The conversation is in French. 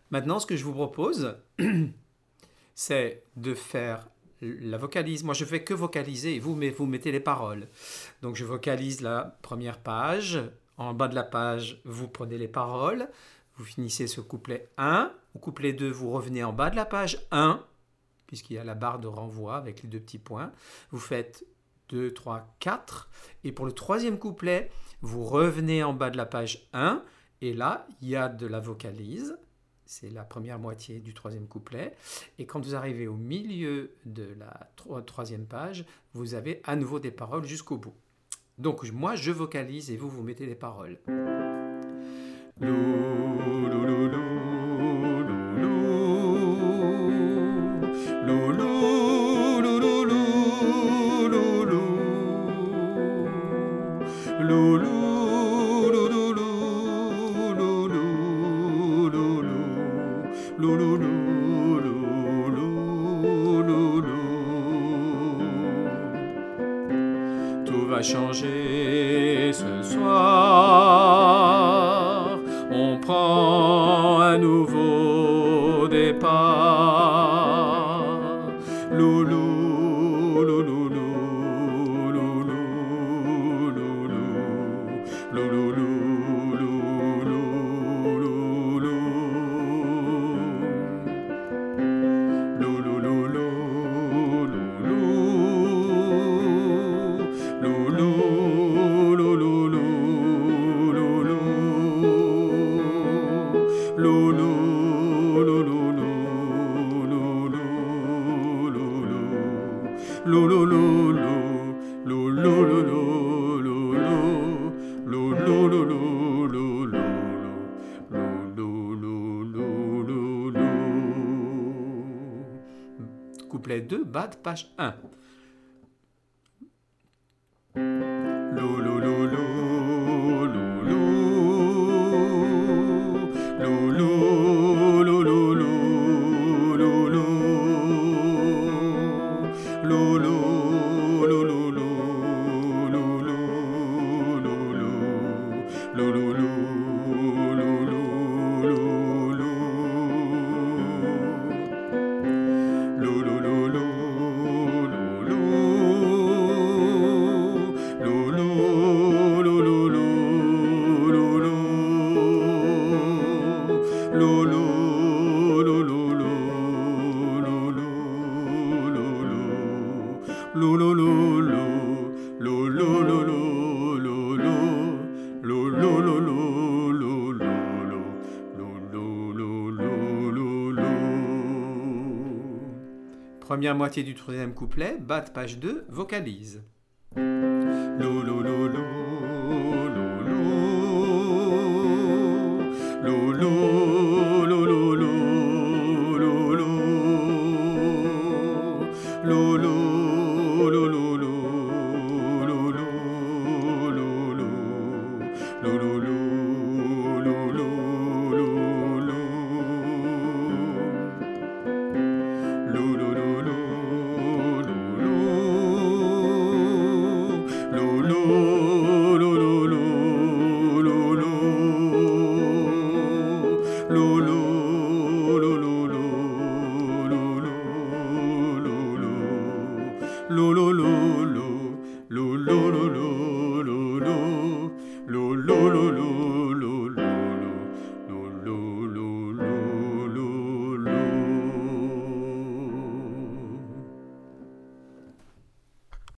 Maintenant, ce que je vous propose, c'est de faire la vocalise. Moi, je fais que vocaliser et vous mettez les paroles. Donc, je vocalise la première page. En bas de la page, vous prenez les paroles. Vous finissez ce couplet 1. Au couplet 2, vous revenez en bas de la page 1, puisqu'il y a la barre de renvoi avec les deux petits points. Vous faites 2, 3, 4. Et pour le troisième couplet, vous revenez en bas de la page 1. Et là, il y a de la vocalise. C'est la première moitié du troisième couplet. Et quand vous arrivez au milieu de la troisième page, vous avez à nouveau des paroles jusqu'au bout. Donc moi, je vocalise et vous mettez les paroles. Lou, lou, lou, lou, lou, lou, lou, lou, lou, lou, lou, lou, lou. Tout va changer ce soir. On prend un nouveau départ. Loulou, loulou, loulou, loulou, loulou, Couplet 2, bas de page 1. Lou, lou, lou, lou, lou, lou, lou, lou, lou, lou, lou, lou, lou, Première moitié du troisième couplet, bas de page 2, vocalise. Lou, lou, lou, lou.